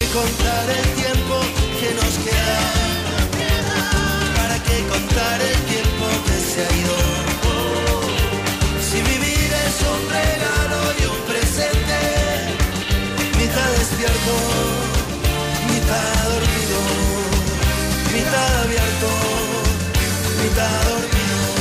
contar el tiempo que nos queda? ¿Para qué contar el tiempo que se ha ido? Si vivir es un regalo y un presente, mitad despierto, mitad dormido, mitad abierto, mitad dormido.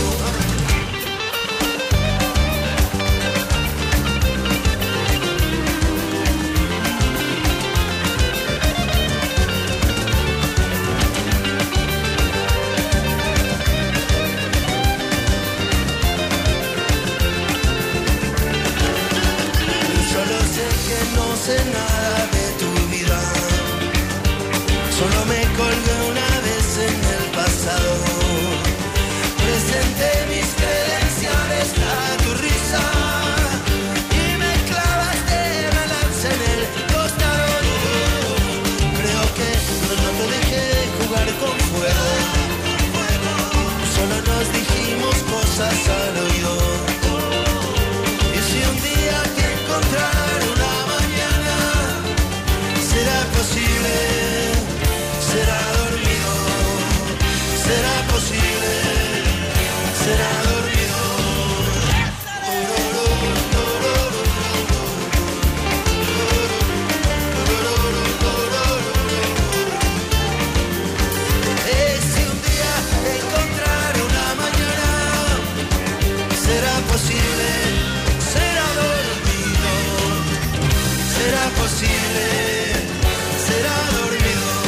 No sé nada de tu vida, solo me colgué una vez en el pasado. Presenté mis credenciales a tu risa y me clavaste la lanza en el costado. Creo que no te dejé jugar con fuego, solo nos dijimos cosas al oído. Y si un día te encontrara una mañana, será posible, será dormido, será posible, será dormido. Si un día te encontrara una mañana, será posible, será dormido, será posible, será dormido.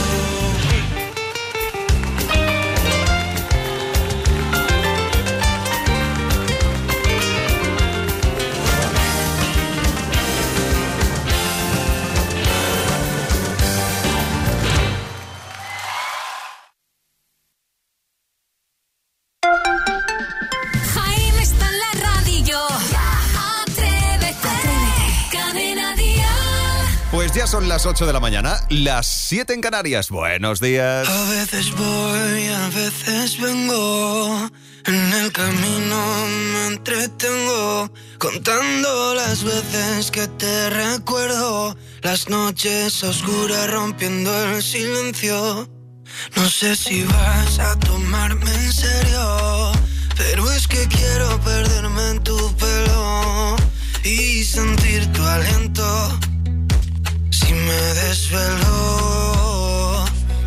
Jaime está en la radio. Atrévete. Cadena Dial. Pues ya son las 8 de la mañana, las 7 en Canarias. Buenos días. A veces voy, a veces vengo. En el camino me entretengo, contando las veces que te recuerdo. Las noches oscuras rompiendo el silencio. No sé si vas a tomarme en serio, pero es que quiero perderme en tu pelo y sentir tu aliento si me desvelo.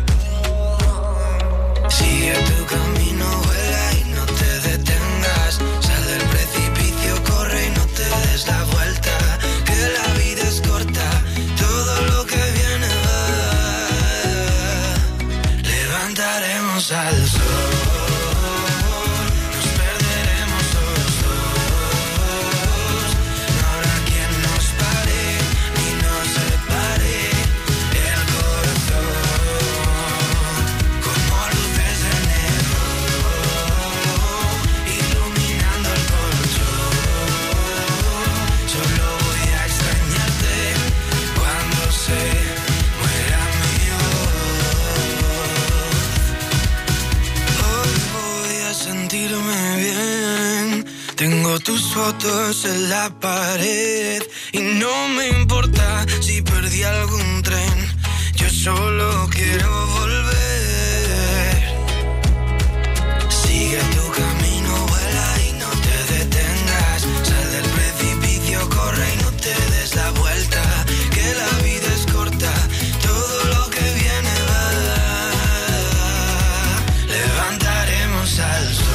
Sigue tu camino, vuela y no te detengas. Sal del precipicio, corre y no te des la vuelta. Que la vida es corta, todo lo que viene va. Levantaremos al sol. Tengo tus fotos en la pared y no me importa si perdí algún tren. Yo solo quiero volver. Sigue tu camino, vuela y no te detengas. Sal del precipicio, corre y no te des la vuelta. Que la vida es corta, todo lo que viene va. Levantaremos al sol.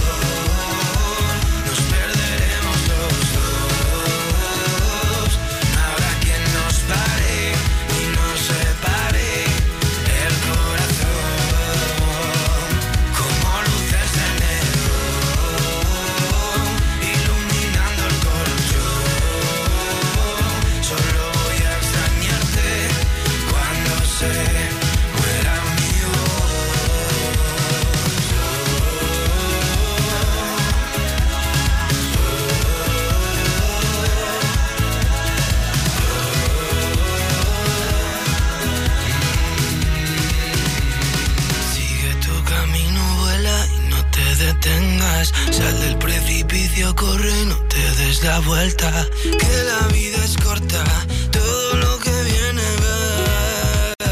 Sal del precipicio, corre, no te des la vuelta. Que la vida es corta, todo lo que viene va.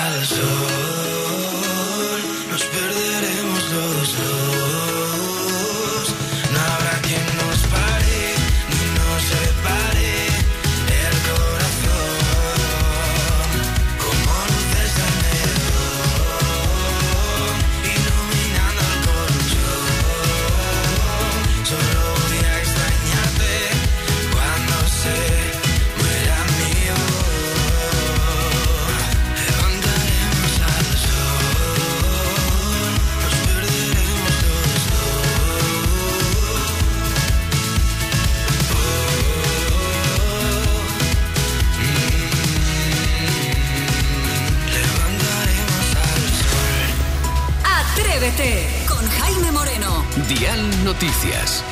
al sol, nos perderemos los dos. No habrá quien nos pare ni nos separe el corazón, como luces de neón, iluminando el colchón. Solo voy a extrañarte cuando se muera mi voz. Levantaremos al sol, nos perderemos los dos. Levantaremos al sol. Atrévete con Jaime Moreno. Dial Noticias.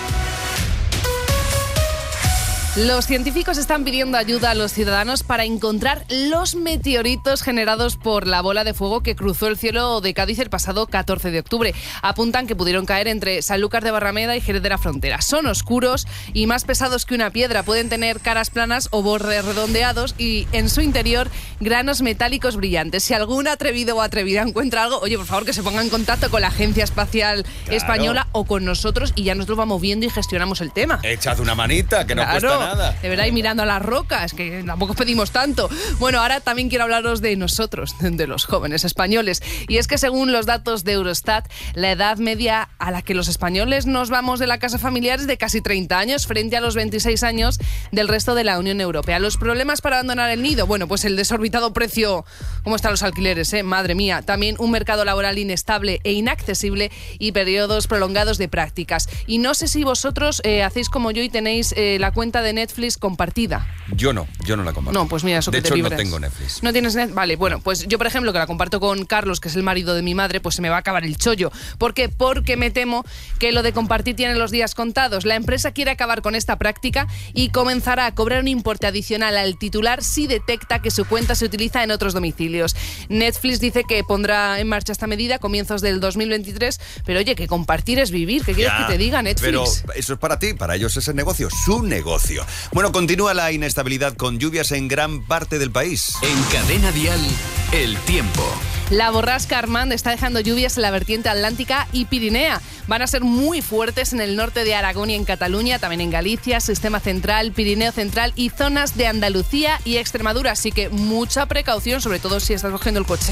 Los científicos están pidiendo ayuda a los ciudadanos para encontrar los meteoritos generados por la bola de fuego que cruzó el cielo de Cádiz el pasado 14 de octubre. Apuntan que pudieron caer entre Sanlúcar de Barrameda y Jerez de la Frontera. Son oscuros y más pesados que una piedra. Pueden tener caras planas o bordes redondeados y en su interior granos metálicos brillantes. Si algún atrevido o atrevida encuentra algo, oye, por favor, que se ponga en contacto con la Agencia Espacial Española o con nosotros y ya nos lo vamos viendo y gestionamos el tema. Echad una manita, que no cuesta nada. De verdad, y mirando a las rocas, que tampoco pedimos tanto. Bueno, ahora también quiero hablaros de nosotros, de los jóvenes españoles. Y es que según los datos de Eurostat, la edad media a la que los españoles nos vamos de la casa familiar es de casi 30 años, frente a los 26 años del resto de la Unión Europea. Los problemas para abandonar el nido, bueno, pues el desorbitado precio, ¿cómo están los alquileres? Madre mía. También un mercado laboral inestable e inaccesible y periodos prolongados de prácticas. Y no sé si vosotros hacéis como yo y tenéis la cuenta de Netflix compartida. Yo no la comparto. No, pues mira, eso que te libras. De hecho, no tengo Netflix. ¿No tienes Netflix? Vale, bueno, pues yo, por ejemplo, que la comparto con Carlos, que es el marido de mi madre, pues se me va a acabar el chollo. ¿Por qué? Porque me temo que lo de compartir tiene los días contados. La empresa quiere acabar con esta práctica y comenzará a cobrar un importe adicional al titular si detecta que su cuenta se utiliza en otros domicilios. Netflix dice que pondrá en marcha esta medida a comienzos del 2023, pero oye, que compartir es vivir. ¿Qué quieres que te diga, Netflix? Pero eso es para ti, para ellos es el negocio, su negocio. Bueno, continúa la inestabilidad con lluvias en gran parte del país. En Cadena Dial, el tiempo. La borrasca Armand está dejando lluvias en la vertiente atlántica y Pirinea. Van a ser muy fuertes en el norte de Aragón y en Cataluña, también en Galicia, Sistema Central, Pirineo Central y zonas de Andalucía y Extremadura. Así que mucha precaución, sobre todo si estás cogiendo el coche.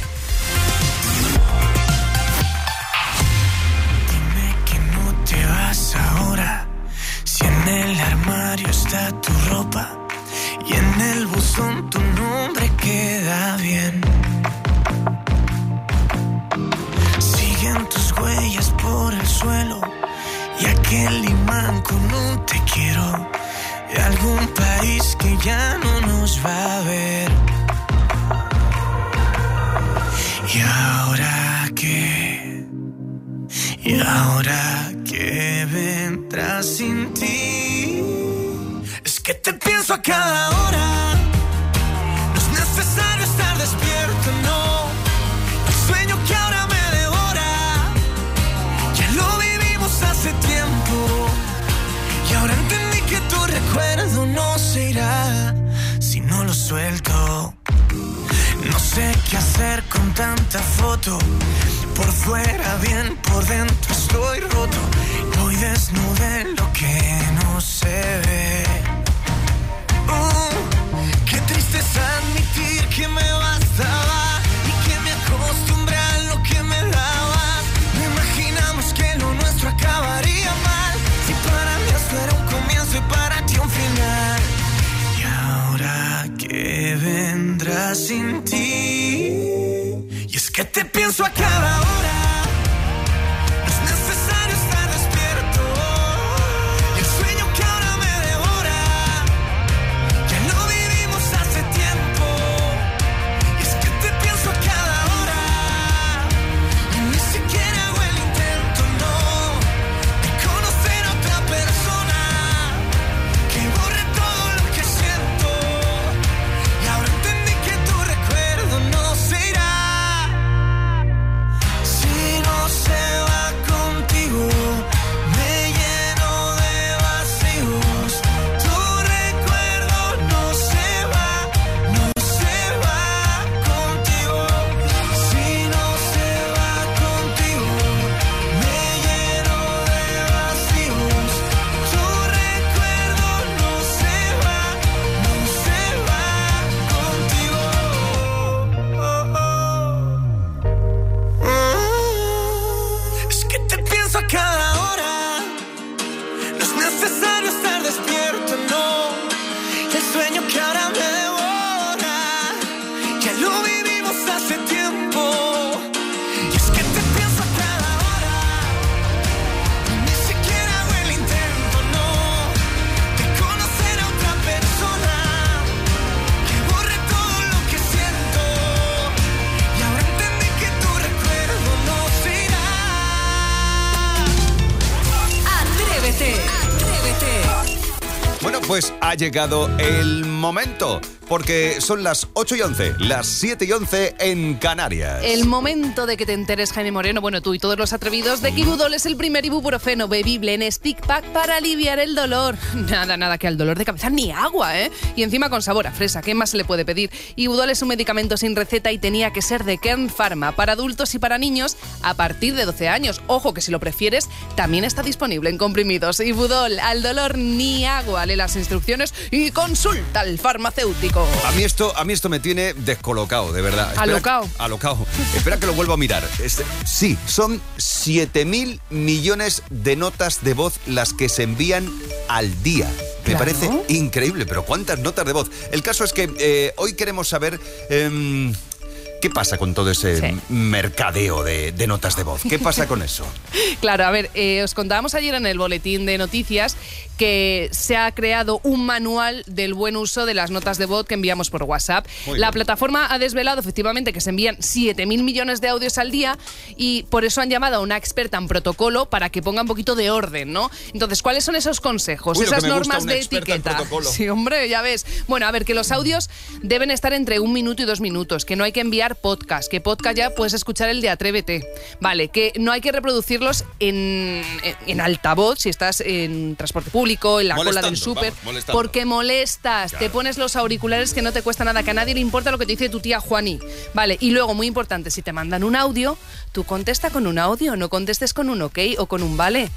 Dime que no te vas ahora, si en el armario está tu ropa y en el buzón tu nombre queda bien. Siguen tus huellas por el suelo y aquel imán con un te quiero de algún país que ya no nos va a ver. ¿Y ahora qué? ¿Y ahora qué vendrá sin ti? Es que te pienso a cada hora. No es necesario estar despierto, no. El sueño que ahora me devora ya lo vivimos hace tiempo. Y ahora entendí que tu recuerdo no se irá si no lo suelto. No sé qué hacer con tanta foto. Por fuera bien, por dentro estoy roto. Voy desnudo en lo que no se ve. Qué triste es admitir que me bastaba y que me acostumbré a lo que me dabas. No imaginamos que lo nuestro acabaría mal. Si para mí esto era un comienzo y para ti un final. Y ahora que vendrá sin ti. Y es que te pienso a cada hora. No es necesario estar despierto. Y el sueño que ahora me devora ya lo vivimos hace tiempo. Y es que te pienso a cada hora. Y ni siquiera hago el intento, no, de conocer a otra persona que borre todo lo que siento. Y ahora entendí que tu recuerdo no se irá pues ha llegado el momento. Porque son las 8:11, las 7:11 en Canarias. El momento de que te enteres, Jaime Moreno, bueno, tú y todos los atrevidos, de que Ibudol es el primer ibuprofeno bebible en stick pack para aliviar el dolor. Nada que al dolor de cabeza ni agua, ¿eh? Y encima con sabor a fresa, ¿qué más se le puede pedir? Ibudol es un medicamento sin receta y tenía que ser de Kern Pharma, para adultos y para niños a partir de 12 años. Ojo, que si lo prefieres, también está disponible en comprimidos. Ibudol, al dolor ni agua. Lee las instrucciones y consulta al farmacéutico. A mí esto me tiene descolocado, de verdad. Alocao. Espera que lo vuelvo a mirar. Sí, son 7.000 millones de notas de voz las que se envían al día. Me Claro. parece increíble, pero ¿cuántas notas de voz? El caso es que hoy queremos saber... ¿qué pasa con todo ese mercadeo de notas de voz? ¿Qué pasa con eso? Claro, a ver, os contábamos ayer en el boletín de noticias que se ha creado un manual del buen uso de las notas de voz que enviamos por WhatsApp. La plataforma ha desvelado efectivamente que se envían 7.000 millones de audios al día y por eso han llamado a una experta en protocolo para que ponga un poquito de orden, ¿no? Entonces, ¿cuáles son esos consejos, esas normas de etiqueta? Sí, hombre, ya ves. Bueno, a ver, que los audios deben estar entre 1 minuto y 2 minutos, que no hay que enviar podcast, que podcast ya puedes escuchar el de Atrévete. Vale, que no hay que reproducirlos en altavoz si estás en transporte público, en la cola del súper, porque molestas. Claro. Te pones los auriculares que no te cuesta nada, que a nadie le importa lo que te dice tu tía Juani. Vale, y luego, muy importante, si te mandan un audio, tú contesta con un audio, no contestes con un ok o con un vale.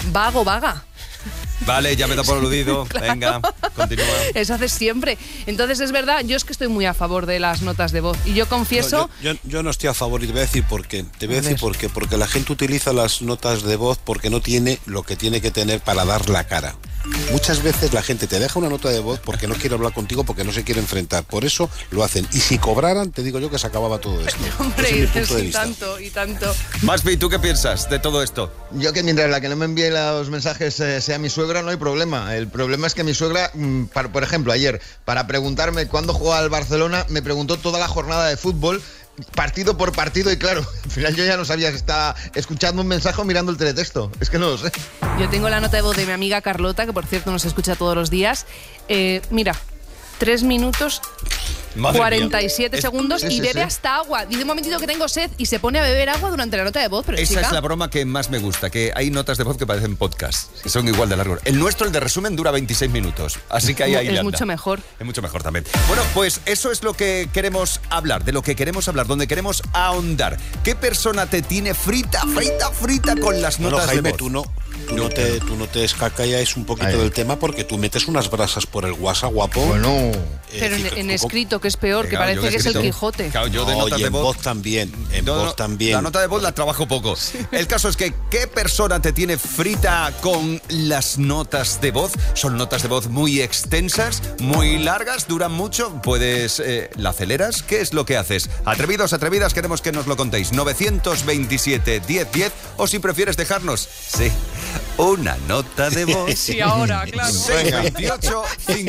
Vaga. Vale, ya me da por aludido. Claro. Venga, continúa. Eso haces siempre. Entonces, es verdad, yo es que estoy muy a favor de las notas de voz. Y yo confieso... No, yo no estoy a favor y te voy a decir por qué. Porque la gente utiliza las notas de voz porque no tiene lo que tiene que tener para dar la cara. Muchas veces la gente te deja una nota de voz porque no quiere hablar contigo, porque no se quiere enfrentar. Por eso lo hacen. Y si cobraran, te digo yo que se acababa todo esto. Hombre, ese es mi punto de vista. y tanto. Maspi, ¿tú qué piensas de todo esto? Yo que mientras la que no me envíe los mensajes sea mi suegra, no hay problema. El problema es que mi suegra, por ejemplo, ayer, para preguntarme cuándo jugaba el Barcelona, me preguntó toda la jornada de fútbol, partido por partido, y claro, al final yo ya no sabía si estaba escuchando un mensaje o mirando el teletexto. Es que no lo sé. Yo tengo la nota de voz de mi amiga Carlota, que por cierto nos escucha todos los días. Mira, 3 minutos... Madre 47 mía. segundos y bebe hasta agua. Dice un momentito que tengo sed y se pone a beber agua durante la nota de voz. Pero esa es la broma que más me gusta, que hay notas de voz que parecen podcasts, que son igual de largos. El nuestro, el de resumen, dura 26 minutos. Así que ahí es mucho mejor. Es mucho mejor también. Bueno, pues eso es lo que queremos hablar, de lo que queremos hablar, donde queremos ahondar. ¿Qué persona te tiene frita con las notas Jaime, de voz? Tú no te escacallas un poquito del tema porque tú metes unas brasas por el WhatsApp, guapo. Bueno. Pero en escrito, que es peor, que parece que es el Quijote. Claro, yo de notas y de en voz también. Voz también. La nota de voz la trabajo poco. El caso es que, ¿qué persona te tiene frita con las notas de voz? Son notas de voz muy extensas, muy largas, duran mucho. ¿La aceleras? ¿Qué es lo que haces? Atrevidos, atrevidas, queremos que nos lo contéis. 927 1010 o si prefieres dejarnos, una nota de voz. Sí, ahora, claro. 628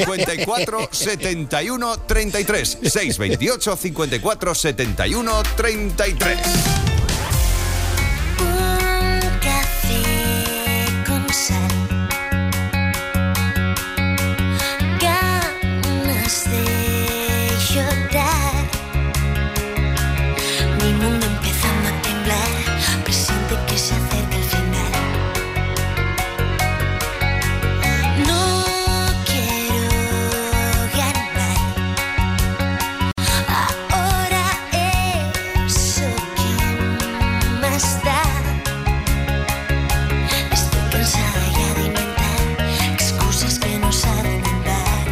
54 71 33. 628 54 71 33. Un café con sal, ganas de llorar, mi mundo empezando a temblar, presiente que se acerca el final. No quiero ganar, ahora eso quién más da. Estoy cansada ya de inventar excusas que no saben andar,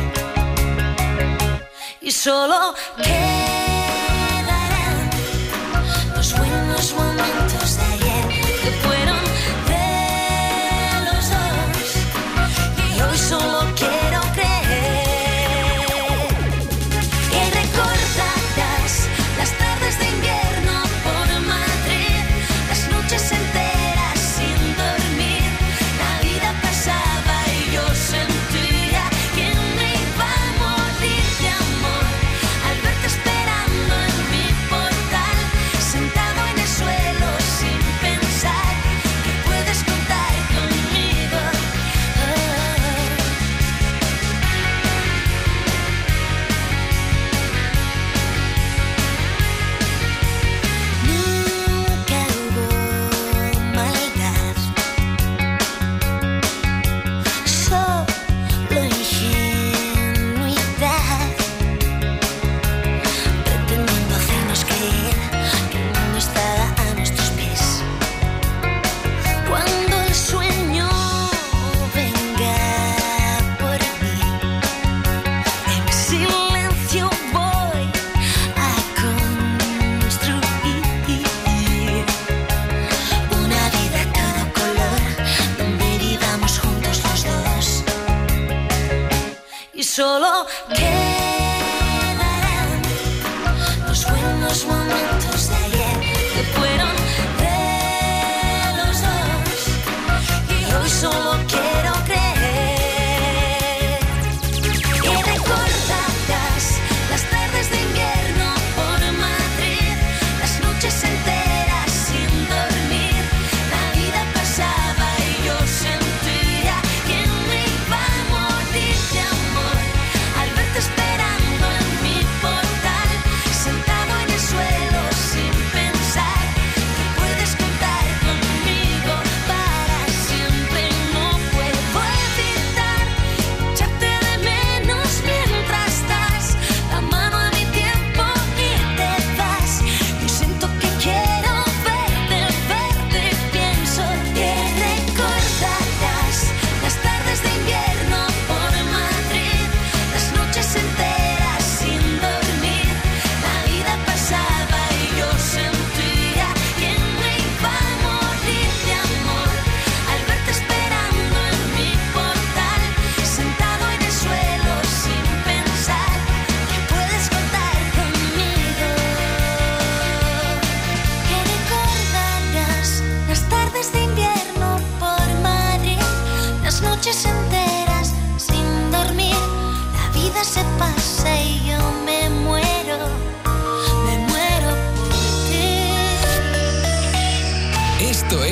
y solo quedarán los buenos momentos de ayer, que fueron de los dos, y hoy solo quiero creer que recordarás las tardes de invierno por Madrid, las noches enteras sin dormir, la vida pasaba y yo sentía que me iba a morir de amor al verte esperar.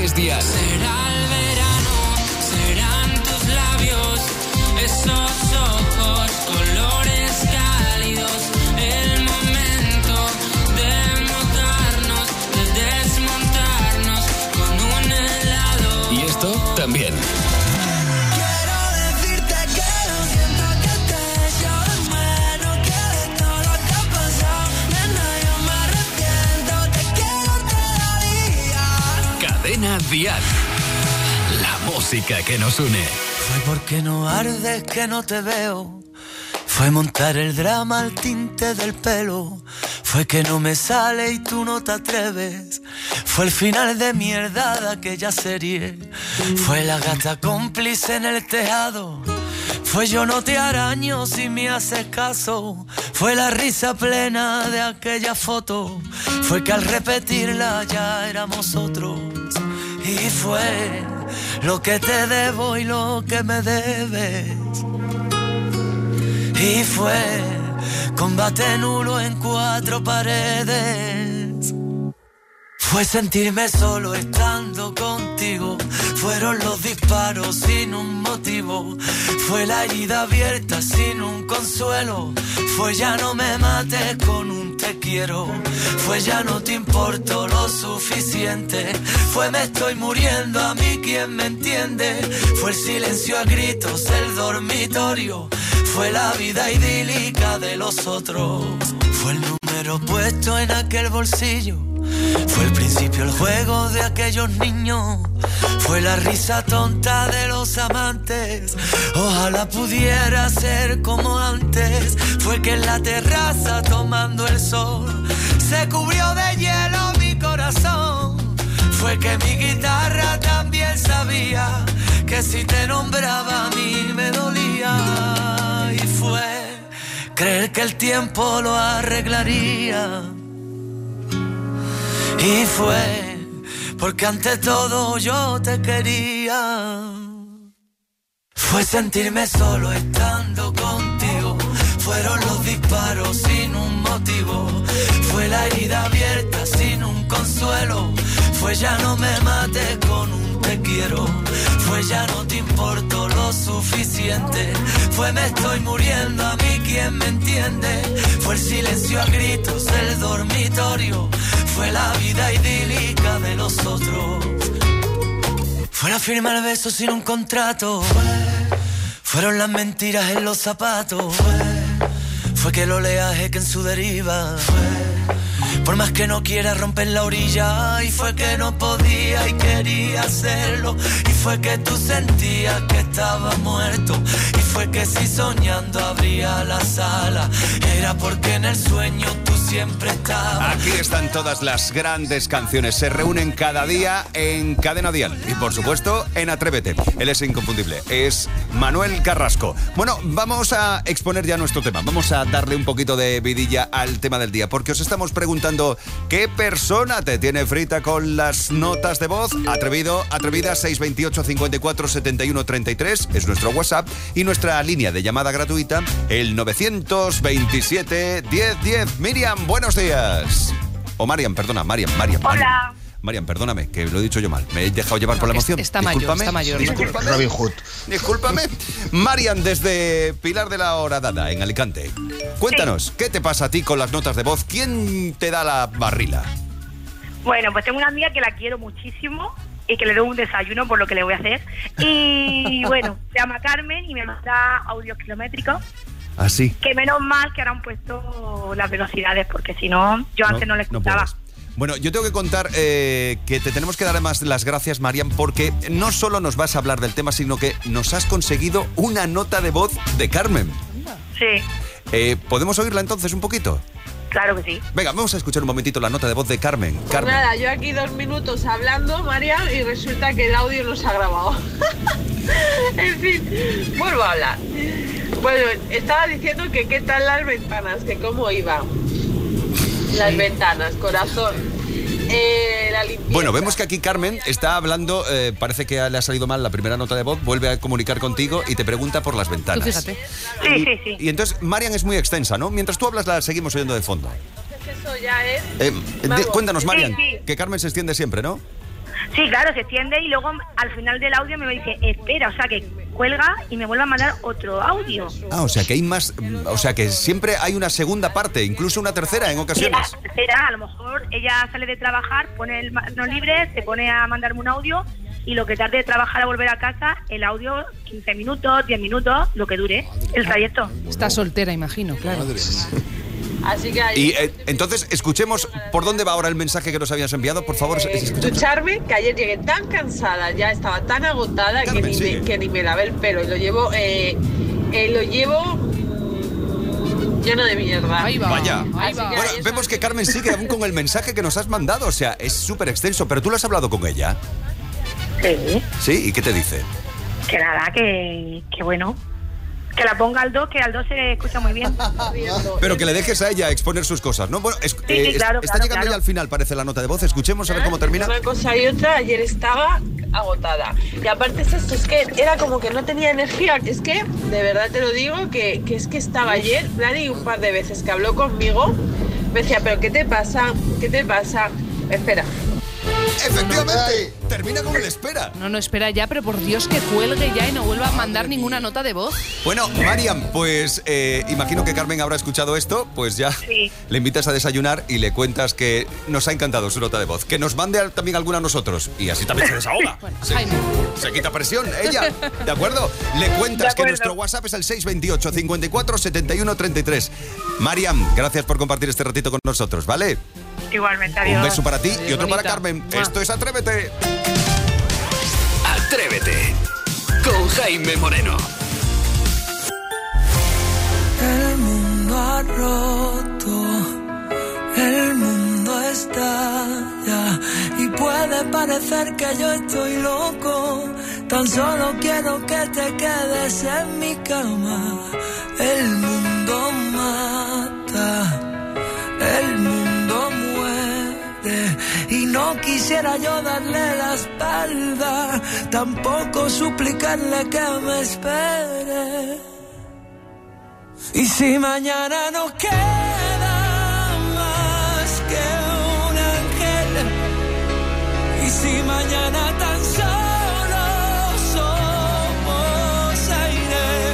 es Dial. Será el verano, serán tus labios, esos ojos, colores cálidos, el momento de montarnos, de desmontarnos con un helado. Y esto también. Quiero decirte que lo siento que te echo de menos, que de todo lo que ha pasado, nena, yo me arrepiento, te quiero todavía. Cadena Dial. La música que nos une. Fue porque no ardes que no te veo. Fue montar el drama al tinte del pelo. Fue que no me sale y tú no te atreves. Fue el final de mierda de aquella serie. Fue la gata cómplice en el tejado. Fue yo no te araño si me haces caso. Fue la risa plena de aquella foto. Fue que al repetirla ya éramos otros. Y fue lo que te debo y lo que me debes. Y fue combate nulo en 4 paredes. Fue sentirme solo estando contigo. Fueron los disparos sin un motivo. Fue la herida abierta sin un consuelo. Fue ya no me mates con un te quiero. Fue ya no te importo lo suficiente. Fue me estoy muriendo, a mí quien me entiende. Fue el silencio a gritos, el dormitorio. Fue la vida idílica de los otros. Fue el número puesto en aquel bolsillo. Fue el principio, el juego de aquellos niños. Fue la risa tonta de los amantes. Ojalá pudiera ser como antes. Fue que en la terraza tomando el sol se cubrió de hielo mi corazón. Fue que mi guitarra también sabía que si te nombraba a mí me dolía. Y fue creer que el tiempo lo arreglaría. Y fue porque ante todo yo te quería. Fue sentirme solo estando contigo. Fueron los disparos sin un motivo. Fue la herida abierta sin un consuelo. Fue ya no me mates con un te quiero. Fue ya no te importo lo suficiente. Fue me estoy muriendo, a mí quien me entiende. Fue el silencio a gritos, el dormitorio. Fue la vida idílica de los otros. Fue la firma el beso sin un contrato. Fueron las mentiras en los zapatos. Fue que el oleaje que en su deriva. Por más que no quiera romper la orilla. Y fue que no podía y quería hacerlo. Y fue que tú sentías que estaba muerto. Y fue que si soñando abría la sala, era porque en el sueño tú siempre estabas. Aquí están todas las grandes canciones. Se reúnen cada día en Cadena Dial. Y por supuesto en Atrévete. Él es inconfundible. Es Manuel Carrasco. Bueno, vamos a exponer ya nuestro tema. Vamos a darle un poquito de vidilla al tema del día. Porque os estamos preguntando ¿qué persona te tiene frita con las notas de voz? Atrevido, atrevida, 628 54 71 33 es nuestro WhatsApp y nuestra línea de llamada gratuita, el 927 10 10. Miriam, buenos días. O Mariam, perdona, Mariam. Hola. Mariam, perdóname, que lo he dicho yo mal. Me he dejado llevar por la emoción. Está mayor. Discúlpame. Robin Hood. Discúlpame. Mariam, desde Pilar de la Horadada, en Alicante. Cuéntanos, ¿qué te pasa a ti con las notas de voz? ¿Quién te da la barrila? Bueno, pues tengo una amiga que la quiero muchísimo y que le doy un desayuno por lo que le voy a hacer. Y bueno, se llama Carmen y me manda audios kilométricos. ¿Ah, sí? Que menos mal que ahora han puesto las velocidades, porque si no, yo antes no le escuchaba. puedes. Bueno, yo tengo que contar que te tenemos que dar además las gracias, Mariam, porque no solo nos vas a hablar del tema, sino que nos has conseguido una nota de voz de Carmen. Sí. ¿Podemos oírla entonces un poquito? Claro que sí. Venga, vamos a escuchar un momentito la nota de voz de Carmen. Pues Carmen. nada, yo aquí 2 minutos hablando, María, y resulta que el audio no se ha grabado. En fin, vuelvo a hablar. Bueno, estaba diciendo que qué tal las ventanas, que cómo iban. Las ventanas, corazón. La limpieza. Bueno, vemos que aquí Carmen está hablando, parece que le ha salido mal la primera nota de voz, vuelve a comunicar contigo y te pregunta por las ventanas. Tú fíjate. Sí. Y entonces, Marian es muy extensa, ¿no? Mientras tú hablas la seguimos oyendo de fondo. Eso ya es... Cuéntanos, Marian, Sí. que Carmen se extiende siempre, ¿no? Sí, claro, se extiende y luego al final del audio me dice, espera, o sea que cuelga y me vuelve a mandar otro audio. Ah, o sea que hay más, o sea que siempre hay una segunda parte, incluso una tercera en ocasiones. Sí, la tercera, a lo mejor ella sale de trabajar, pone el no libre, se pone a mandarme un audio y lo que tarde de trabajar a volver a casa, el audio 15 minutos, 10 minutos, lo que dure el trayecto. Está soltera, imagino, claro. Así que Y entonces escuchemos por dónde va ahora el mensaje que nos habías enviado, por favor. escucharme, que ayer llegué tan cansada, ya estaba tan agotada Carmen, que ni me lavé el pelo. Y lo llevo lleno de mierda. Ahí va. Vaya. Ahí va. Bueno, vemos que Carmen sigue aún con el mensaje que nos has mandado, o sea, es súper extenso, pero tú lo has hablado con ella. Sí. ¿Sí? ¿Y qué te dice? Que nada, que bueno, que la ponga al 2, que al 2 se escucha muy bien. Pero que le dejes a ella exponer sus cosas, ¿no? Bueno, claro, está llegando claro. ya al final, parece la nota de voz. Escuchemos a ver cómo termina. Una cosa y otra, ayer estaba agotada. Y aparte es esto, es que era como que no tenía energía. Es que, de verdad te lo digo, que es que estaba ayer, Dani, un par de veces que habló conmigo, me decía, ¿pero qué te pasa? ¿Qué te pasa? Espera. Efectivamente, termina con el espera. No, espera ya, pero por Dios que cuelgue ya y no vuelva a mandar ninguna nota de voz. Bueno, Mariam, pues imagino que Carmen habrá escuchado esto, pues ya Sí. le invitas a desayunar y le cuentas que nos ha encantado su nota de voz. Que nos mande también alguna a nosotros y así también se desahoga. Bueno, se, Jaime. se quita presión, ella, ¿de acuerdo? Le cuentas que nuestro WhatsApp es el 628 54 71 33. Mariam, gracias por compartir este ratito con nosotros, ¿vale? Igualmente, adiós. Un beso para ti y otro bonita. para Carmen. Esto es Atrévete. Atrévete con Jaime Moreno. El mundo ha roto, el mundo estalla y puede parecer que yo estoy loco. Tan solo quiero que te quedes en mi cama. El mundo mata, el mundo muere y no quisiera yo darle la espalda, tampoco suplicarle que me espere. Y si mañana no queda más que un ángel, y si mañana tan solo somos aire,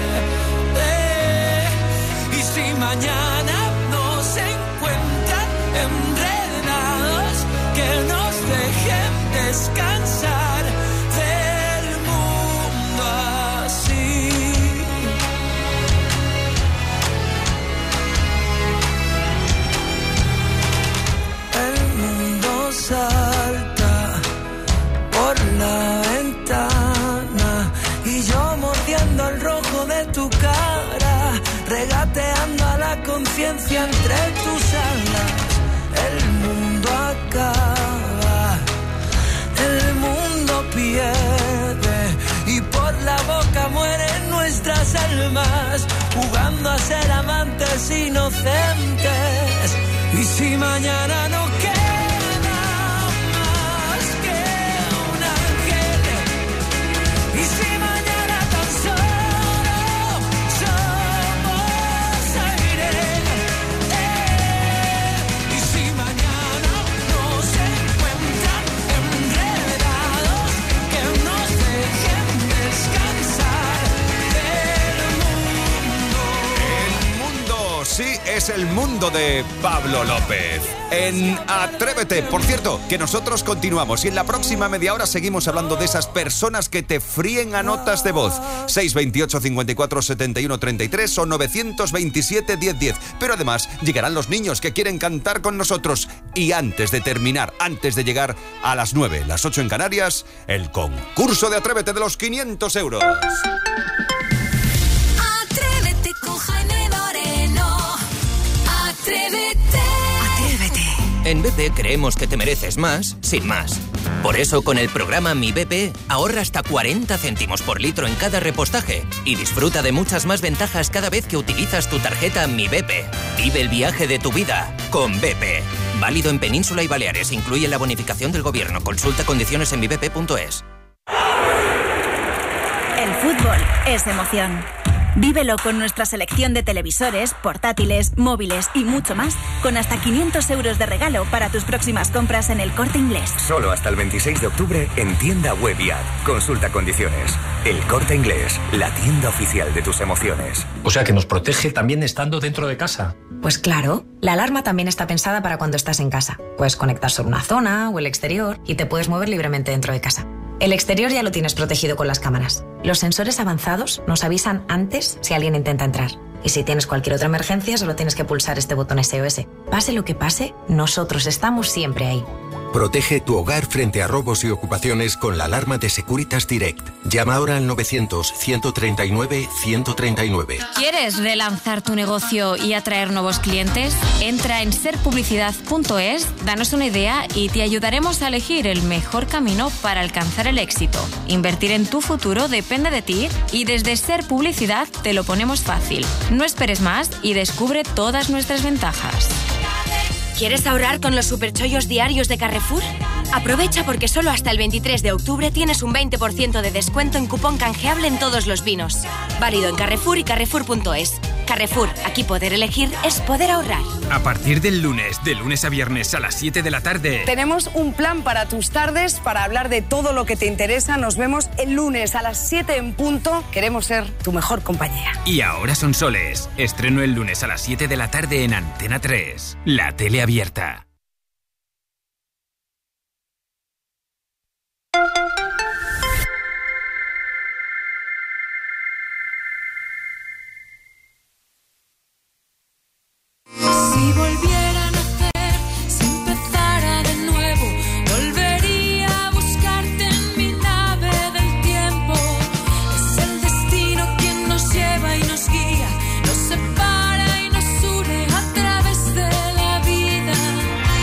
y si mañana nos encuentran enredados, que nos dejen descansar del mundo así. El mundo salta por la ventana y yo mordiendo el rojo de tu cara, regateando a la conciencia entre tus alas. El mundo acaba, el mundo pierde y por la boca mueren nuestras almas, jugando a ser amantes inocentes. Y si mañana no queda más que un ángel, y si mañana tan solo somos aire, y si mañana nos encuentran enredados, que nos dejen descansar del mundo. El mundo, sí, es el mundo de Pablo López. En Atrévete, por cierto, que nosotros continuamos y en la próxima media hora seguimos hablando de esas personas que te fríen a notas de voz. 628 54 71 33 o 927 10 10. Pero además llegarán los niños que quieren cantar con nosotros. Y antes de terminar, antes de llegar a las 9, las 8 en Canarias, el concurso de Atrévete de los 500 euros. Atrévete con Jaime Moreno. Atrévete. En BP creemos que te mereces más, sin más. Por eso, con el programa Mi BP, ahorra hasta 40 céntimos por litro en cada repostaje y disfruta de muchas más ventajas cada vez que utilizas tu tarjeta Mi BP. Vive el viaje de tu vida con BP. Válido en Península y Baleares. Incluye la bonificación del gobierno. Consulta condiciones en mibp.es. El fútbol es emoción. Vívelo con nuestra selección de televisores, portátiles, móviles y mucho más, con hasta 500 euros de regalo para tus próximas compras en El Corte Inglés. Solo hasta el 26 de octubre en tienda web y app. Consulta condiciones. El Corte Inglés, la tienda oficial de tus emociones. O sea que nos protege también estando dentro de casa. Pues claro, la alarma también está pensada para cuando estás en casa. Puedes conectar sobre una zona o el exterior y te puedes mover libremente dentro de casa. El exterior ya lo tienes protegido con las cámaras. Los sensores avanzados nos avisan antes si alguien intenta entrar. Y si tienes cualquier otra emergencia, solo tienes que pulsar este botón SOS. Pase lo que pase, nosotros estamos siempre ahí. Protege tu hogar frente a robos y ocupaciones con la alarma de Securitas Direct. Llama ahora al 900-139-139. ¿Quieres relanzar tu negocio y atraer nuevos clientes? Entra en serpublicidad.es, danos una idea y te ayudaremos a elegir el mejor camino para alcanzar el éxito. Invertir en tu futuro depende de ti y desde Ser Publicidad te lo ponemos fácil. No esperes más y descubre todas nuestras ventajas. ¿Quieres ahorrar con los superchollos diarios de Carrefour? Aprovecha porque solo hasta el 23 de octubre tienes un 20% de descuento en cupón canjeable en todos los vinos. Válido en Carrefour y Carrefour.es. Carrefour, aquí poder elegir es poder ahorrar. A partir del lunes, de lunes a viernes a las 7 de la tarde. Tenemos un plan para tus tardes, para hablar de todo lo que te interesa. Nos vemos el lunes a las 7 en punto. Queremos ser tu mejor compañía. Y ahora son soles. Estreno el lunes a las 7 de la tarde en Antena 3. La tele abierta. Si volviera a nacer, si empezara de nuevo, volvería a buscarte en mi nave del tiempo. Es el destino quien nos lleva y nos guía, nos separa y nos une a través de la vida.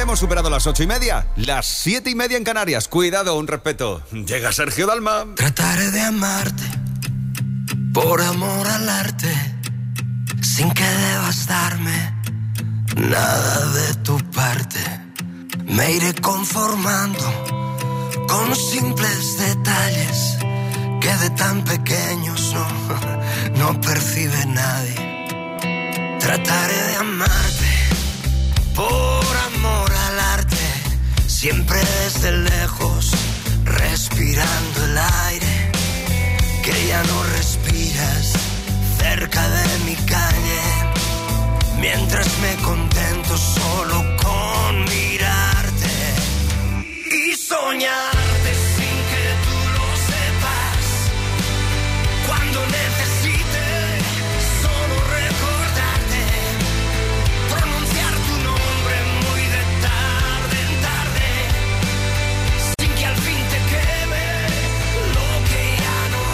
hemos superado las 8:30, las 7:30 en Canarias. Cuidado, un respeto. Llega Sergio Dalma. Trataré de amarte por amor al arte, sin que debas darme nada de tu parte. Me iré conformando con simples detalles que de tan pequeños no percibe nadie. Trataré de amarte por amor al arte, siempre desde lejos, respirando el aire que ya no respiras, cerca de mi calle, mientras me contento solo con mirarte y soñarte sin que tú lo sepas. Cuando necesite solo recordarte, pronunciar tu nombre muy de tarde en tarde, sin que al fin te queme lo que ya no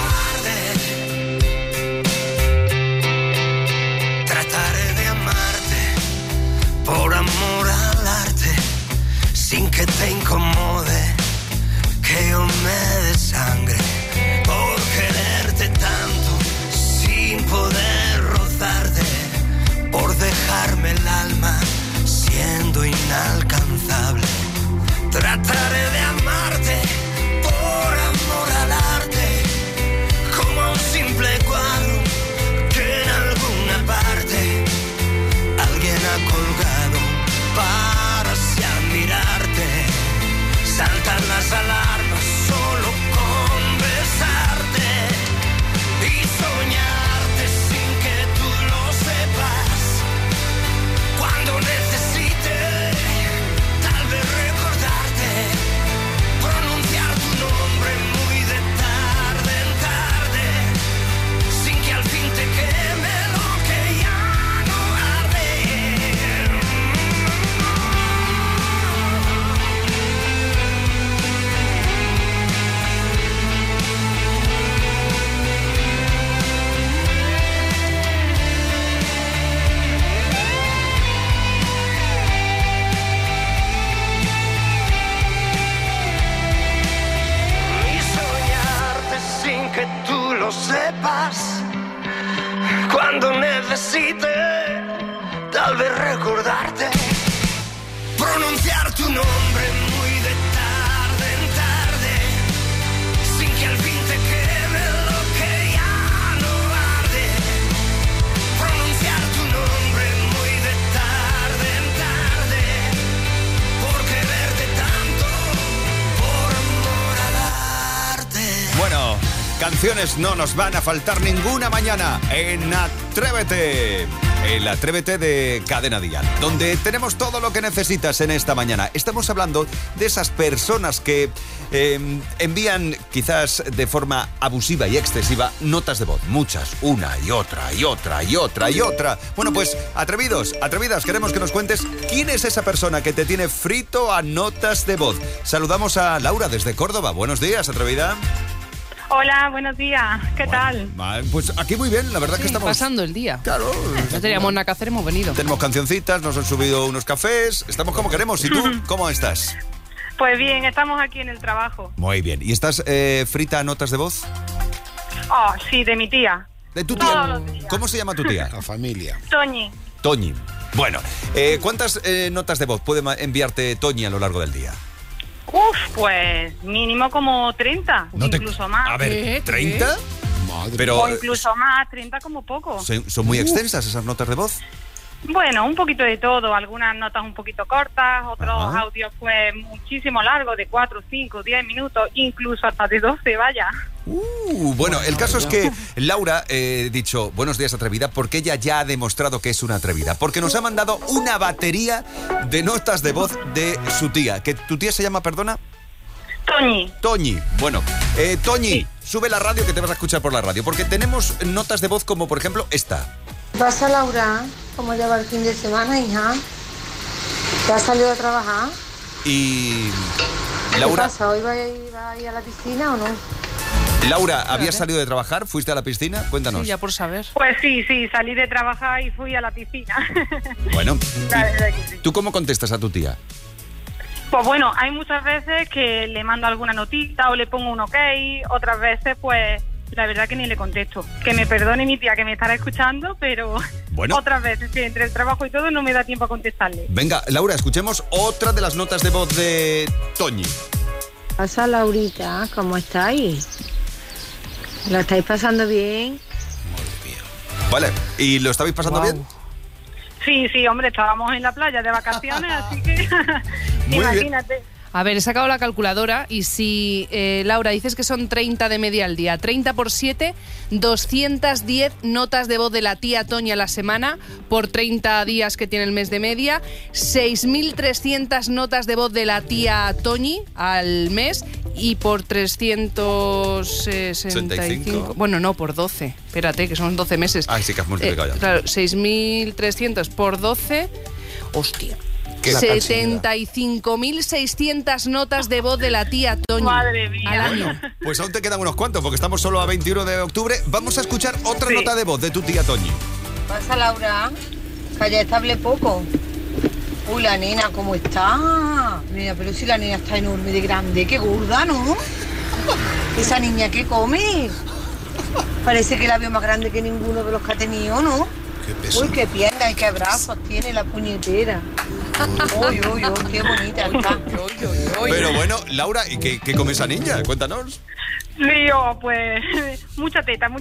arde. Trataré de amarte por amor al arte, sin que te incomode que yo me desangre por quererte tanto, sin poder rozarte, por dejarme el alma siendo inalcanzable. Trataré de amarte por amor al arte, como a un simple cuadro que en alguna parte alguien ha colgado para así admirarte. Saltan las alarmas solo con besarte y soñarte sin que tú lo sepas. Cuando necesite tal vez recordarte, pronunciar tu nombre muy de tarde en tarde, sin que al fin te queme lo que ya no arde. Y soñarte sin que tú lo sepas. Cuando necesite tal vez recordarte, pronunciar tu nombre muy de tarde en tarde, sin que al fin te queme lo que ya no arde. Pronunciar tu nombre muy de tarde en tarde, por quererte tanto, por amor al arte. Bueno, canciones no nos van a faltar ninguna mañana en Atrévete. El Atrévete de Cadena Dial, donde tenemos todo lo que necesitas en esta mañana. Estamos hablando de esas personas que envían quizás de forma abusiva y excesiva notas de voz. Muchas, una y otra y otra y otra y otra. Bueno, pues atrevidos, atrevidas, queremos que nos cuentes quién es esa persona que te tiene frito a notas de voz. Saludamos a Laura desde Córdoba. Buenos días, atrevida. Hola, buenos días. ¿Qué tal? Pues aquí muy bien, la verdad que estamos pasando el día. Claro. No teníamos nada que hacer, hemos venido. Tenemos cancioncitas, nos han subido unos cafés, estamos como queremos. ¿Y tú cómo estás? Pues bien, estamos aquí en el trabajo. Muy bien. ¿Y estás frita a notas de voz? Oh, sí, de mi tía. ¿De tu tía? ¿Cómo se llama tu tía? La familia. Toñi. Toñi. Bueno, ¿cuántas notas de voz puede enviarte Toñi a lo largo del día? Uf, pues mínimo como 30, incluso más. A ver, ¿30? Madre. Pero, o incluso más, 30 como poco. ¿Son muy extensas esas notas de voz? Bueno, un poquito de todo, algunas notas un poquito cortas, otros audios pues muchísimo largos, de 4, 5, 10 minutos, incluso hasta de 12, vaya. Bueno, el caso es que Laura, dicho buenos días atrevida, porque ella ya ha demostrado que es una atrevida, porque nos ha mandado una batería de notas de voz de su tía, que tu tía se llama, perdona. Toñi. Toñi, bueno, Toñi, sube la radio que te vas a escuchar por la radio, porque tenemos notas de voz como por ejemplo esta. ¿Vas a Laura? ¿Cómo lleva el fin de semana, hija? ¿Te has salido a trabajar? Y Laura, ¿Qué pasa? ¿Hoy va a ir a la piscina o no? Laura, ¿habías salido de trabajar? ¿Fuiste a la piscina? Cuéntanos. Sí, ya por saber. Pues sí, salí de trabajar y fui a la piscina. Bueno, ¿tú cómo contestas a tu tía? Pues bueno, hay muchas veces que le mando alguna notita o le pongo un ok, otras veces pues la verdad que ni le contesto. Que me perdone mi tía que me estará escuchando, pero Bueno. otras veces que entre el trabajo y todo no me da tiempo a contestarle. Venga, Laura, escuchemos otra de las notas de voz de Toñi. Pasa, Laurita, ¿cómo estáis? ¿Lo estáis pasando bien? Vale, ¿y lo estabais pasando bien? Sí, hombre, estábamos en la playa de vacaciones, así que imagínate. A ver, he sacado la calculadora y si, Laura, dices que son 30 de media al día, 30 por 7, 210 notas de voz de la tía Toñi a la semana por 30 días que tiene el mes de media, 6.300 notas de voz de la tía Toñi al mes y por 365... Bueno, no, por 12. Espérate, que son 12 meses. Ah, sí que has multiplicado ya. Claro, 6.300 por 12... Hostia. 75.600 notas de voz de la tía Toñi. Madre mía. Al año. Pues aún te quedan unos cuantos, porque estamos solo a 21 de octubre. Vamos a escuchar otra nota de voz de tu tía Toñi. Pasa, Laura, que ya estable poco. Uy, la nena, ¿cómo está? Mira, pero si la nena está enorme de grande, qué gorda, ¿no? Esa niña, ¿qué come? Parece que la veo más grande que ninguno de los que ha tenido, ¿no? Uy, qué piernas y qué brazos tiene la puñetera. Uy, qué bonita está. Pero bueno, Laura, ¿y qué come esa niña? Cuéntanos. Lío, pues mucha teta.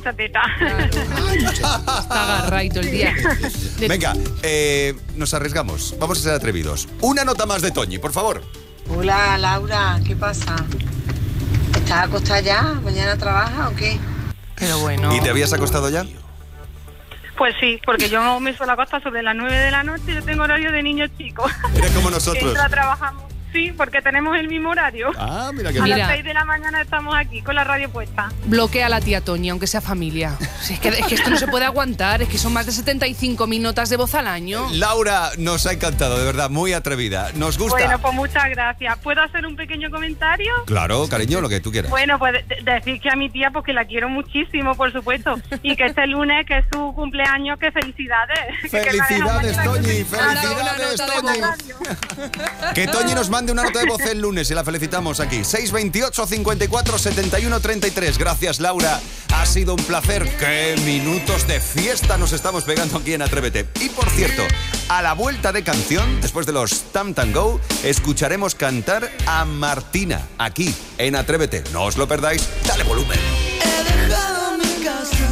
Está agarradito el día. Venga, nos arriesgamos. Vamos a ser atrevidos. Una nota más de Toñi, por favor. Hola, Laura, ¿qué pasa? ¿Estás acostada ya? ¿Mañana trabajas o qué? Pero bueno. ¿Y te habías acostado ya? Pues sí, porque yo me suelo acostar sobre las 9 de la noche y yo tengo horario de niños chicos. Eres como nosotros. Mientras trabajamos. Sí, porque tenemos el mismo horario. Ah, mira qué A bien. las 6 de la mañana estamos aquí con la radio puesta. Bloquea a la tía Toñi, aunque sea familia. Si es que esto no se puede aguantar, es que son más de 75.000 notas de voz al año. Laura, nos ha encantado, de verdad, muy atrevida. Nos gusta. Bueno, pues muchas gracias. ¿Puedo hacer un pequeño comentario? Claro, cariño, lo que tú quieras. Bueno, pues decir que a mi tía, porque la quiero muchísimo, por supuesto. Y que este lunes, que es su cumpleaños, que felicidades. ¡Felicidades, Toñi! ¡Felicidades, Toñi! Que Toñi nos mande una nota de voz el lunes y la felicitamos aquí. 628 54 71 33. Gracias, Laura. Ha sido un placer. ¡Qué minutos de fiesta nos estamos pegando aquí en Atrévete! Y por cierto, a la vuelta de canción, después de los Tam Tam Go, escucharemos cantar a Martina aquí en Atrévete. No os lo perdáis. Dale volumen. He dejado mi casa,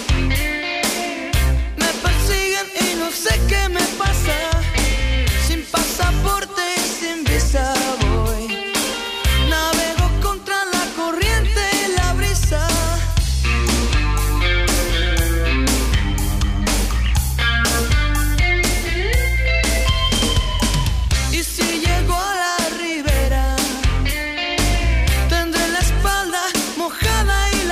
me persiguen y no sé qué me pasa. Sin pasaporte y sin visa voy, navego contra la corriente y la brisa. Y si llego a la ribera, tendré la espalda mojada y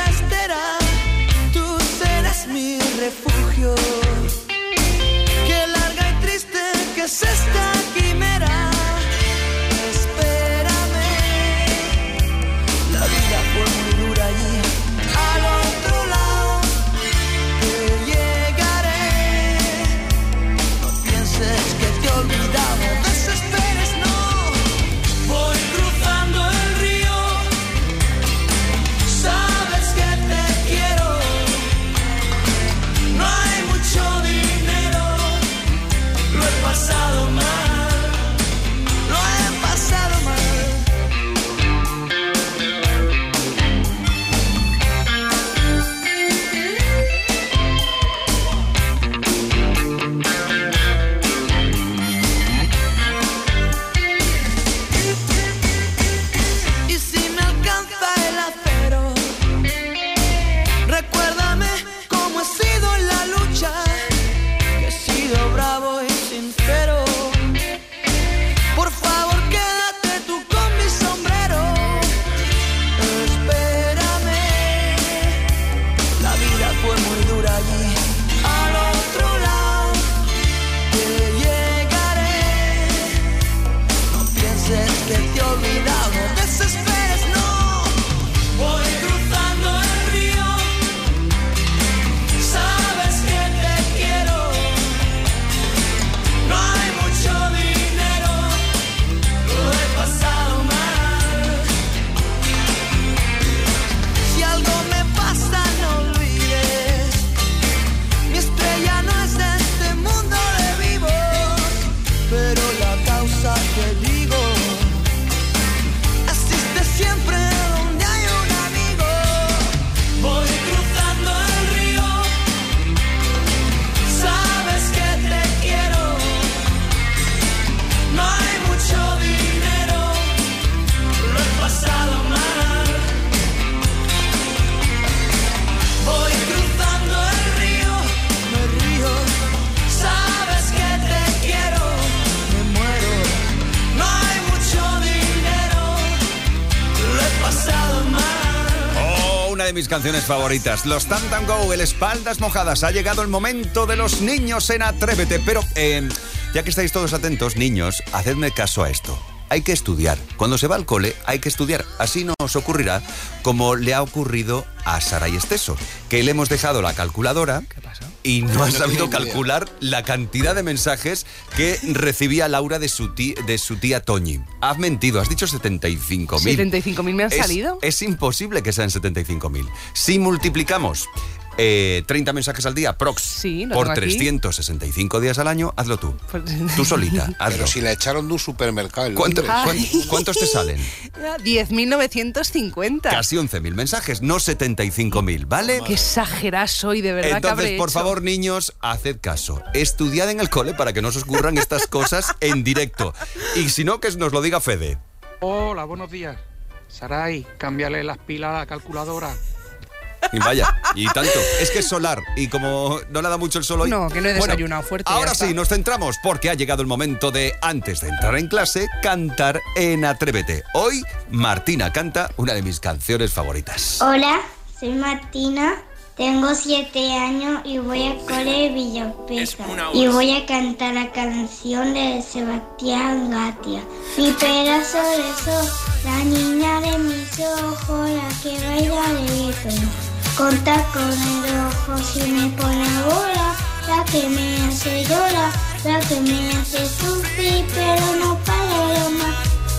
de mis canciones favoritas. Los Tam Tam Go, el Espaldas Mojadas. Ha llegado el momento de los niños en Atrévete. Pero, ya que estáis todos atentos, niños, hacedme caso a esto. Hay que estudiar. Cuando se va al cole, hay que estudiar. Así no os ocurrirá como le ha ocurrido a Saray Esteso, que le hemos dejado la calculadora. ¿Qué pasa? Y no ha sabido calcular la cantidad de mensajes que recibía Laura de su tía Toñi. Has mentido, has dicho 75.000. ¿75.000 me han salido? Es imposible que sean 75.000. Si multiplicamos 30 mensajes al día, prox, por 365 días al año, hazlo tú. Tú solita, hazlo. Pero si la echaron de un supermercado. ¿Cuántos te salen? 10.950. Casi 11.000 mensajes, no 75.000, ¿vale? Qué exagerada soy, de verdad. Entonces, por favor, niños, haced caso. Estudiad en el cole para que no se os ocurran estas cosas en directo. Y si no, que nos lo diga Fede. Hola, buenos días. Saray, cámbiale las pilas a la calculadora. Y vaya, y tanto. Es que es solar, y como no le da mucho el sol hoy... No, que no he desayunado fuerte. Ahora sí, nos centramos, porque ha llegado el momento de, antes de entrar en clase, cantar en Atrévete. Hoy, Martina canta una de mis canciones favoritas. Hola, soy Martina, tengo 7 años y voy a cole Villapesa. Y voy a cantar la canción de Sebastián Gatia. Mi pedazo de sol, la niña de mis ojos, la que baila reggaetón. Con tacones rojos y me pone bola, la que me hace llorar, la que me hace sufrir, pero no para más.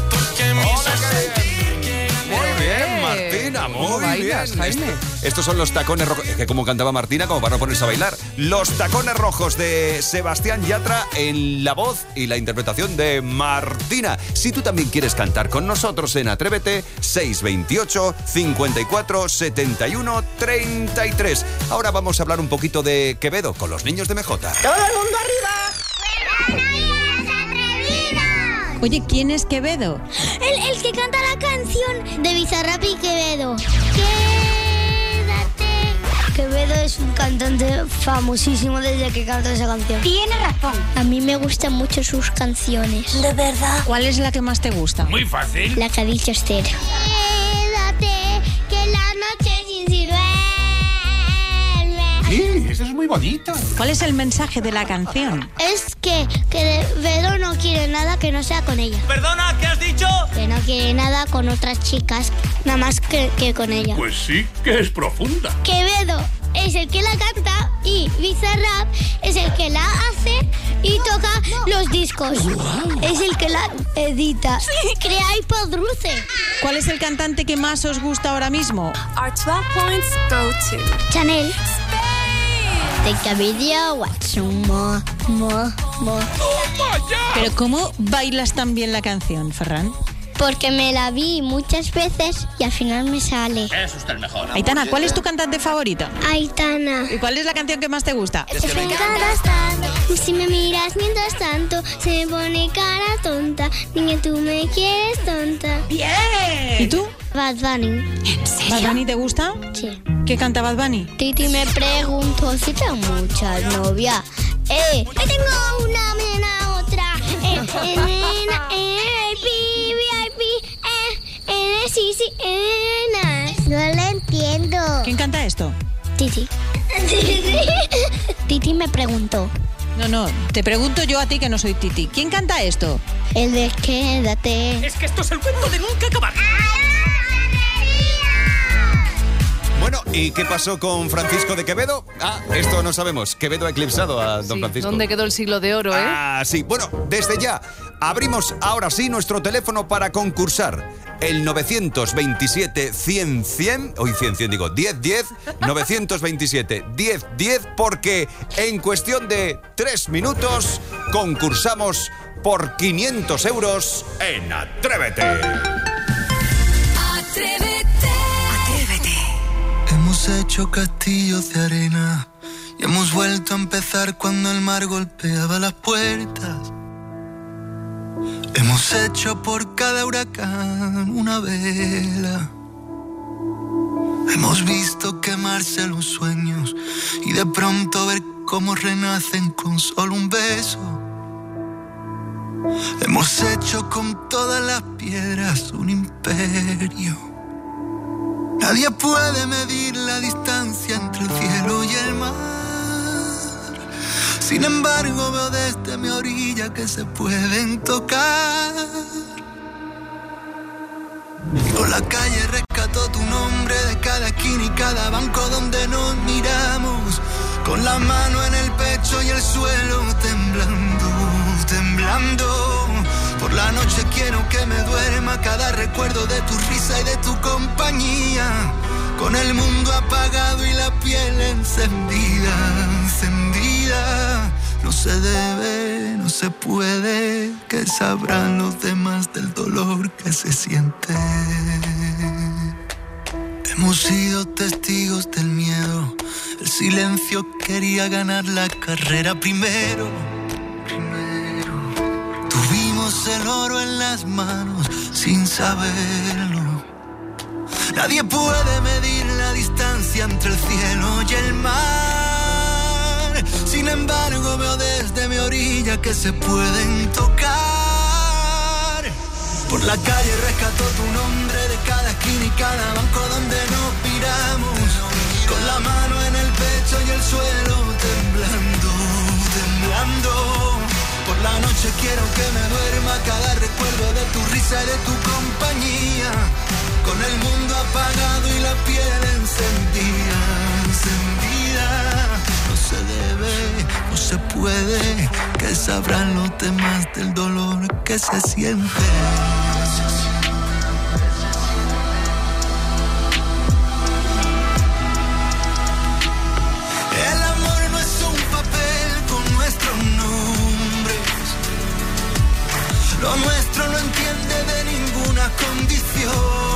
Muy bien, Martina, muy bien. Estos son los tacones rojos. Es que como cantaba Martina, como para no ponerse a bailar. Los tacones rojos de Sebastián Yatra en la voz y la interpretación de Martina. Si tú también quieres cantar con nosotros en Atrévete, 628 54 71 33. Ahora vamos a hablar un poquito de Quevedo con los niños de MJ. ¡Todo el mundo arriba! Oye, ¿quién es Quevedo? El que canta la canción de Bizarrap y Quevedo. Quédate. Quevedo es un cantante famosísimo desde que canta esa canción. Tiene razón. A mí me gustan mucho sus canciones. ¿De verdad? ¿Cuál es la que más te gusta? Muy fácil. La que ha dicho Esther. Quédate, que la noche sin duerme. Sí, eso es muy bonito. ¿Cuál es el mensaje de la canción? Es que Quevedo no quiere nada que no sea con ella. ¿Perdona? ¿Qué has dicho? Que no quiere nada con otras chicas, nada más que con ella. Pues sí, que es profunda. Quevedo es el que la canta y Bizarrap es el que la hace y toca los discos. Wow. Es el que la edita. Sí. Crea y produce. ¿Cuál es el cantante que más os gusta ahora mismo? Our 12 points go to Chanel. Take a video, watch some more. Pero ¿cómo bailas tan bien la canción, Ferran? Porque me la vi muchas veces y al final me sale. Es usted el mejor. Aitana, ¿cuál es tu cantante favorito? Aitana. ¿Y cuál es la canción que más te gusta? Es que me encantas tanto. Y si me miras mientras tanto, se me pone cara tonta. Niña, tú me quieres tonta. ¡Bien! ¿Y tú? Bad Bunny. ¿En serio? ¿Bad Bunny te gusta? Sí. ¿Qué canta Bad Bunny? Titi me preguntó si tengo muchas novias. Hoy tengo una, mañana otra. No lo entiendo. ¿Quién canta esto? Titi. Titi me preguntó. No, te pregunto yo a ti que no soy Titi. ¿Quién canta esto? El de Quédate. Es que esto es el cuento de nunca acabar. Bueno, ¿y qué pasó con Francisco de Quevedo? Esto no sabemos. Quevedo ha eclipsado a don Francisco. ¿Dónde quedó el siglo de oro, Sí. Bueno, desde ya abrimos ahora sí nuestro teléfono para concursar. El 927-100-100, hoy 100-100 digo, 10-10, 927-10-10, porque en cuestión de 3 minutos concursamos por 500 euros en Atrévete. Hemos hecho castillos de arena y hemos vuelto a empezar cuando el mar golpeaba las puertas. Hemos hecho por cada huracán una vela. Hemos visto quemarse los sueños y de pronto ver cómo renacen con solo un beso. Hemos hecho con todas las piedras un imperio. Nadie puede medir la distancia entre el cielo y el mar. Sin embargo, veo desde mi orilla que se pueden tocar. Por la calle rescató tu nombre de cada esquina y cada banco donde nos miramos, con la mano en el pecho y el suelo temblando, temblando. Por la noche quiero que me duerma cada recuerdo de tu risa y de tu compañía, con el mundo apagado y la piel encendida, encendida. No se debe, no se puede, que sabrán los demás del dolor que se siente. Hemos sido testigos del miedo, el silencio quería ganar la carrera primero. Tuvimos el oro en las manos sin saberlo. Nadie puede medir la distancia entre el cielo y el mar. Sin embargo, veo desde mi orilla que se pueden tocar. Por la calle rescató tu nombre de cada esquina y cada banco donde nos miramos, con la mano en el pecho y el suelo temblando, temblando. Por la noche quiero que me duerma cada recuerdo de tu risa y de tu compañía, con el mundo apagado y la piel encendida, encendida. No se debe, no se puede, que sabrán los demás del dolor que se siente. El amor no es un papel con nuestros nombres. Lo nuestro no entiende de ninguna condiciones.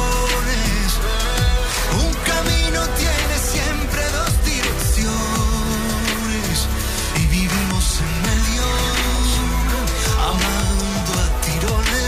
Un camino tiene siempre dos direcciones y vivimos en medio, amando a tirones.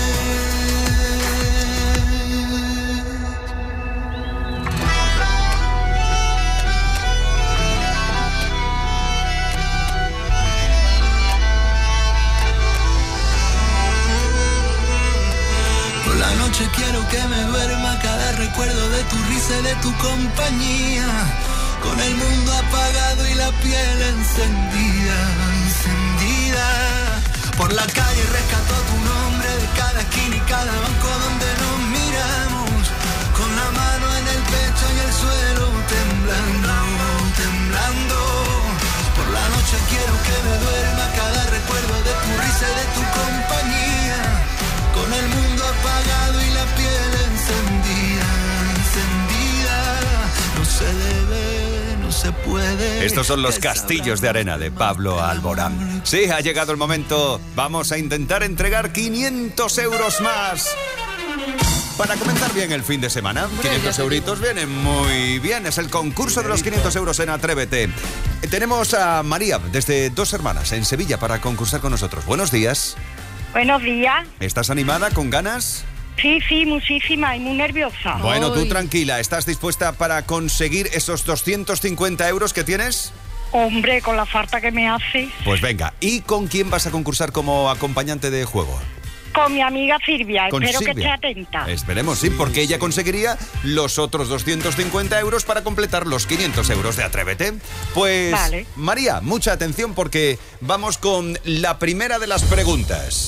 Por la noche quiero que me duerma cada recuerdo de tu risa y de tu compañía, con el mundo apagado y la piel encendida, encendida. Por la calle rescató tu nombre de cada esquina y cada banco donde nos miramos, con la mano en el pecho y el suelo temblando, temblando. Por la noche quiero que me duerma cada recuerdo de tu risa y de tu compañía, con el mundo apagado y la piel encendida, encendida. No se debe, no se puede. Estos son los castillos de arena de Pablo Alborán. Sí, ha llegado el momento. Vamos a intentar entregar 500 euros más. Para comenzar bien el fin de semana, 500 euritos vienen muy bien. Es el concurso de los 500 euros en Atrévete. Tenemos a María, desde Dos Hermanas, en Sevilla, para concursar con nosotros. Buenos días. Buenos días. ¿Estás animada, con ganas? Sí, muchísima y muy nerviosa. Bueno, tú tranquila. ¿Estás dispuesta para conseguir esos 250 euros que tienes? Hombre, con la falta que me hace. Pues venga, ¿y con quién vas a concursar como acompañante de juego? Con mi amiga Silvia, ¿Con espero Silvia? que esté atenta. Esperemos, sí, porque ella conseguiría los otros 250 euros para completar los 500 euros de Atrévete. Pues, vale. María, mucha atención porque vamos con la primera de las preguntas.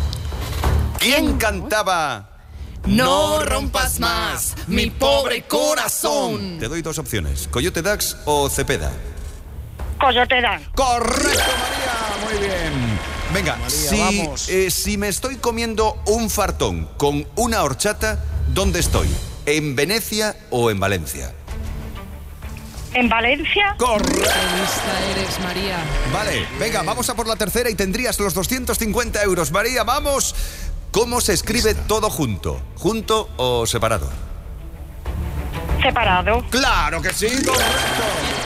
¿Quién cantaba No rompas más mi pobre corazón? Te doy dos opciones, Coyote Dax o Cepeda. Coyote Dax. ¡Correcto, María! Muy bien. Venga, María, si me estoy comiendo un fartón con una horchata, ¿dónde estoy? ¿En Venecia o en Valencia? ¿En Valencia? ¡Correcto! Qué lista eres, María. Vale, venga, vamos a por la tercera y tendrías los 250 euros. María, vamos. ¿Cómo se escribe todo junto? ¿Junto o separado? Separado. ¡Claro que sí! ¡Correcto!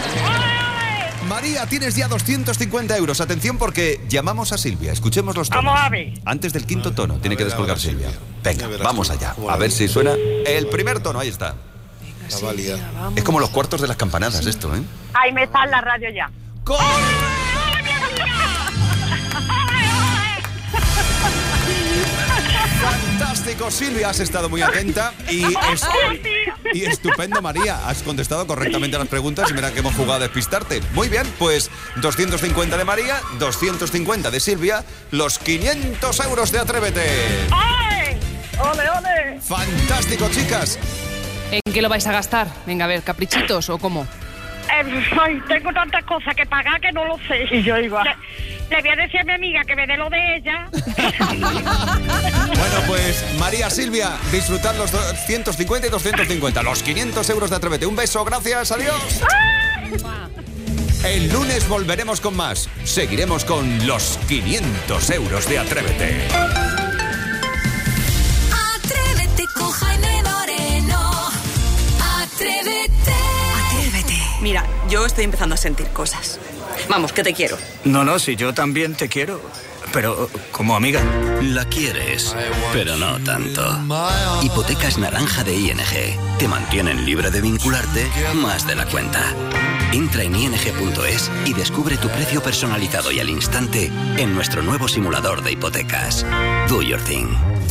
María, tienes ya 250 euros. Atención porque llamamos a Silvia. Escuchemos los tonos. Vamos a ver. Antes del quinto tono tiene que descolgar Silvia. Venga, verás vamos cómo- allá. cómo A la ver ves. si suena el primer tono. Ahí está. La valía. Es como los cuartos de las campanadas esto, ¿eh? Ahí me está en la radio ya. Fantástico, Silvia, has estado muy atenta y estupendo, María. Has contestado correctamente a las preguntas y mira que hemos jugado a despistarte. Muy bien, pues 250 de María, 250 de Silvia, los 500 euros de Atrévete. ¡Ay! ¡Ole, ole! Fantástico, chicas. ¿En qué lo vais a gastar? Venga, a ver, ¿caprichitos o cómo? Ay, tengo tantas cosas que pagar que no lo sé. Y yo igual. Le voy a decir a mi amiga que me dé lo de ella. Bueno, pues María, Silvia, disfrutad los 250 y 250, los 500 euros de Atrévete. Un beso, gracias, adiós. El lunes volveremos con más. Seguiremos con los 500 euros de Atrévete. Atrévete con Jaime Moreno. Atrévete. Atrévete. Mira, yo estoy empezando a sentir cosas. Vamos, que te quiero. No, si yo también te quiero. Pero como amiga. La quieres, pero no tanto. Hipotecas naranja de ING. Te mantienen libre de vincularte más de la cuenta. Entra en ing.es y descubre tu precio personalizado y al instante en nuestro nuevo simulador de hipotecas. Do your thing.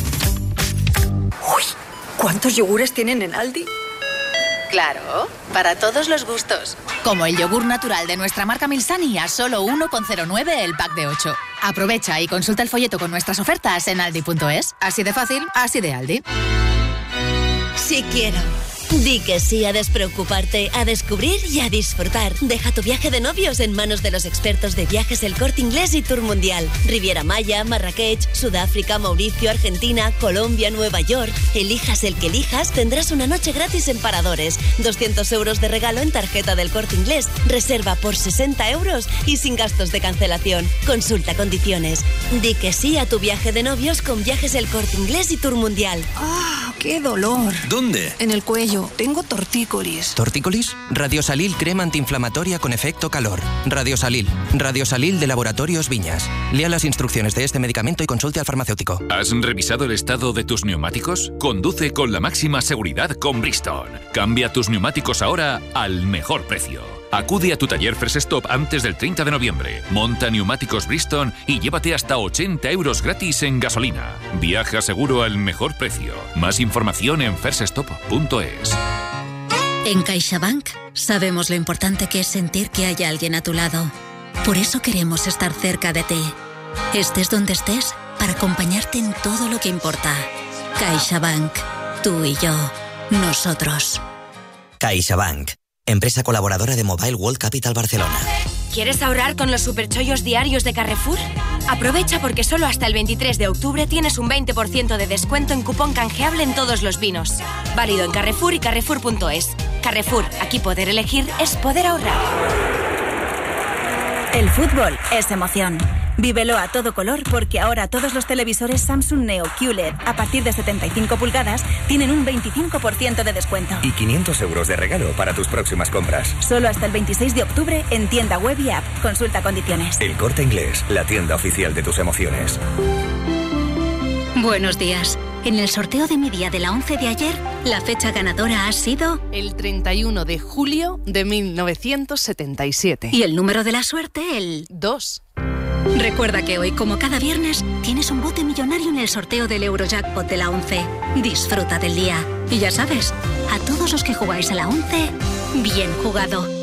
Uy, ¿cuántos yogures tienen en Aldi? Claro, para todos los gustos. Como el yogur natural de nuestra marca Milsani a solo 1,09 el pack de 8. Aprovecha y consulta el folleto con nuestras ofertas en aldi.es. Así de fácil, así de Aldi. Sí quiero. Di que sí a despreocuparte, a descubrir y a disfrutar. Deja tu viaje de novios en manos de los expertos de Viajes El Corte Inglés y Tour Mundial. Riviera Maya, Marrakech, Sudáfrica, Mauricio, Argentina, Colombia, Nueva York. Elijas el que elijas, tendrás una noche gratis en Paradores. 200 euros de regalo en tarjeta del Corte Inglés. Reserva por 60 euros y sin gastos de cancelación. Consulta condiciones. Di que sí a tu viaje de novios con Viajes El Corte Inglés y Tour Mundial. ¡Ah, qué dolor! ¿Dónde? En el cuello. Tengo tortícolis. ¿Tortícolis? Radiosalil crema antiinflamatoria con efecto calor. Radiosalil de Laboratorios Viñas. Lea las instrucciones de este medicamento y consulte al farmacéutico. ¿Has revisado el estado de tus neumáticos? Conduce con la máxima seguridad con Bridgestone. Cambia tus neumáticos ahora al mejor precio. Acude a tu taller First Stop antes del 30 de noviembre. Monta neumáticos Bridgestone y llévate hasta 80 euros gratis en gasolina. Viaja seguro al mejor precio. Más información en firststop.es. En CaixaBank sabemos lo importante que es sentir que hay alguien a tu lado. Por eso queremos estar cerca de ti. Estés donde estés, para acompañarte en todo lo que importa. CaixaBank. Tú y yo. Nosotros. CaixaBank. Empresa colaboradora de Mobile World Capital Barcelona. ¿Quieres ahorrar con los superchollos diarios de Carrefour? Aprovecha porque solo hasta el 23 de octubre tienes un 20% de descuento en cupón canjeable en todos los vinos. Válido en Carrefour y Carrefour.es. Carrefour, aquí poder elegir es poder ahorrar. El fútbol es emoción. Vívelo a todo color porque ahora todos los televisores Samsung Neo QLED a partir de 75 pulgadas tienen un 25% de descuento. Y 500 euros de regalo para tus próximas compras. Solo hasta el 26 de octubre en tienda web y app. Consulta condiciones. El Corte Inglés, la tienda oficial de tus emociones. Buenos días. En el sorteo de mi día de la 11 de ayer, la fecha ganadora ha sido... El 31 de julio de 1977. Y el número de la suerte, el... 2. Recuerda que hoy, como cada viernes, tienes un bote millonario en el sorteo del Eurojackpot de la 11. Disfruta del día. Y ya sabes, a todos los que jugáis a la 11, bien jugado.